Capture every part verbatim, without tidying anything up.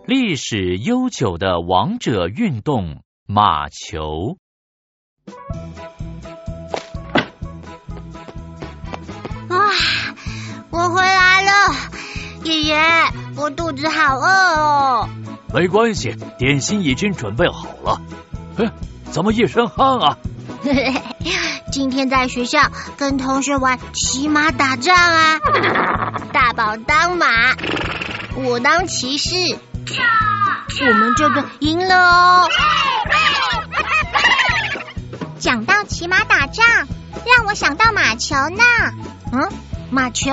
历史悠久的王者运动马球。 啊，我回来了，爷爷，我肚子好饿哦。 没关系，点心已经准备好了。哎，怎么一身汗啊？ 今天在学校跟同学玩骑马打仗啊，大宝当马，我当骑士，我们这个赢了哦。 讲到骑马打仗，让我想到马球呢。 嗯，马球？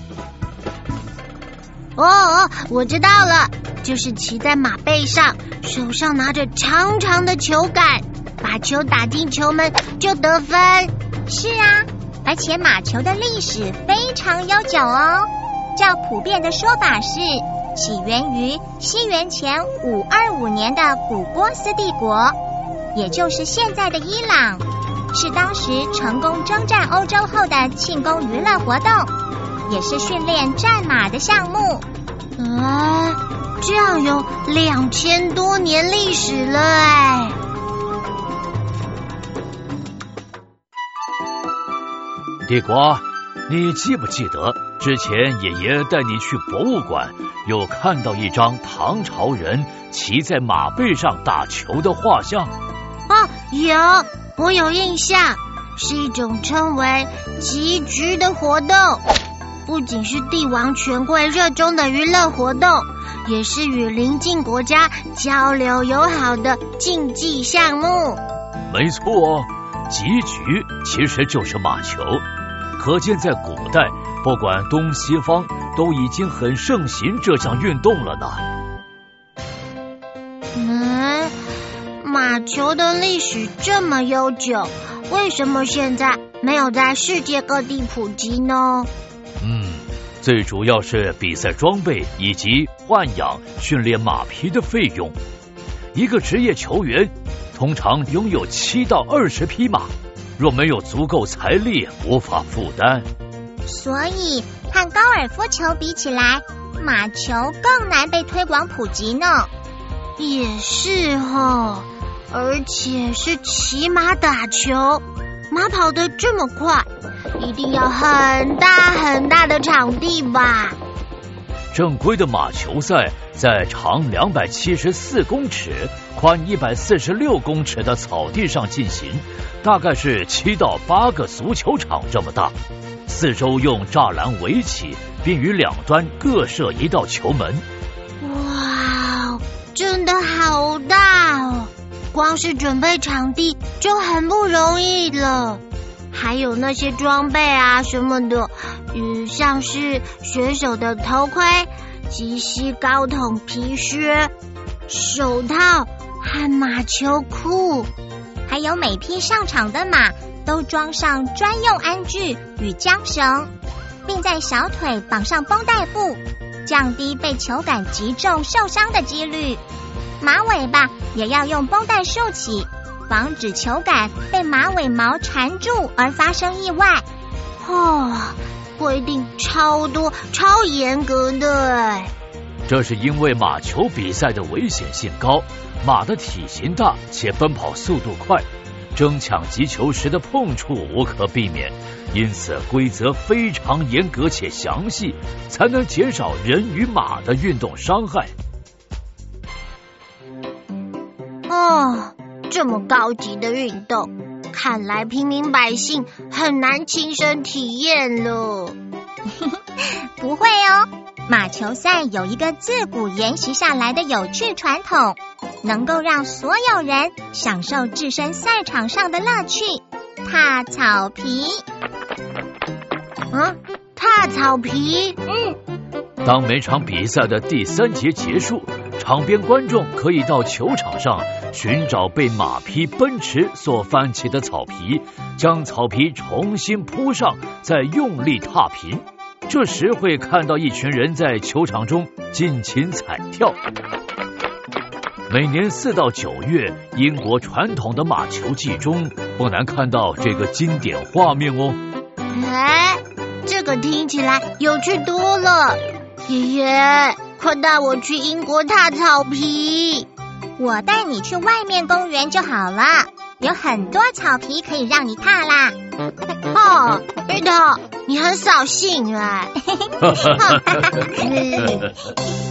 哦哦，我知道了，就是骑在马背上，手上拿着长长的球杆，把球打进球门就得分。 是啊，而且马球的历史非常悠久哦。较普遍的说法是，起源于西元前五二五年的古波斯帝国，也就是现在的伊朗，是当时成功征战欧洲后的庆功娱乐活动，也是训练战马的项目。 啊，这样有两千多年历史了哎。 地瓜，你记不记得之前爷爷带你去博物馆，有看到一张唐朝人骑在马背上打球的画像？ 哦，有，我有印象，是一种称为棋局的活动，不仅是帝王权贵热衷的娱乐活动，也是与邻近国家交流友好的竞技项目。 没错哦，棋局其实就是马球，可见在古代，不管东西方都已经很盛行这项运动了呢。 嗯，马球的历史这么悠久，为什么现在没有在世界各地普及呢？ 嗯，最主要是比赛装备以及豢养、训练马匹的费用。一个职业球员通常拥有七到二十匹马，若没有足够财力，无法负担。 所以和高尔夫球比起来，马球更难被推广普及呢。 也是哦，而且是骑马打球，马跑得这么快，一定要很大很大的场地吧？ 正规的马球赛在长两百七十四公尺、宽一百四十六公尺的草地上进行，大概是七到八个足球场这么大，四周用栅栏围起，并于两端各设一道球门。 哇，真的好大哦！光是准备场地就很不容易了，还有那些装备啊什么的，嗯，像是选手的头盔、及膝高筒皮靴、手套和马球裤， 还有每匹上场的马都装上专用鞍具与缰绳，并在小腿绑上绷带布，降低被球杆击中受伤的几率。马尾巴也要用绷带束起，防止球杆被马尾毛缠住而发生意外。 哦，规定超多超严格的。 这是因为马球比赛的危险性高，马的体型大且奔跑速度快，争抢击球时的碰触无可避免，因此规则非常严格且详细，才能减少人与马的运动伤害。 哦，这么高级的运动，看来平民百姓很难亲身体验了。 不会哦，马球赛有一个自古沿袭下来的有趣传统，能够让所有人享受置身赛场上的乐趣——踏草皮。 嗯，踏草皮？ 嗯。 当每场比赛的第三节结束，场边观众可以到球场上寻找被马匹奔驰所翻起的草皮，将草皮重新铺上，再用力踏平。这时会看到一群人在球场中尽情踩跳。每年四到九月，英国传统的马球季中，不难看到这个经典画面哦。 哎，这个听起来有趣多了。爷爷， 快带我去英国踏草皮。 我带你去外面公园就好了，有很多草皮可以让你踏啦。 哦，贝特，你很扫兴哎。